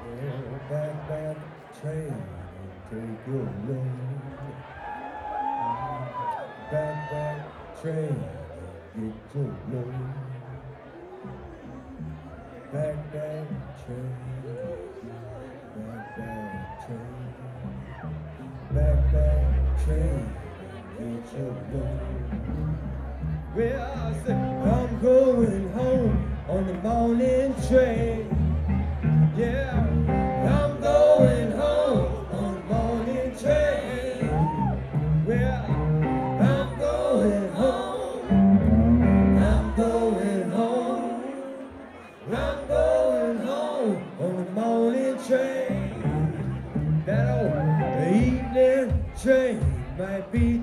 Back that train and take your load. Back that train and get your load. Back that train, back that train, back that train and get your load. Well, I said, I'm going home on the morning train. Yeah, I'm going home on the morning train. Well, I'm going home. I'm going home. I'm going home on the morning train. That old evening train might be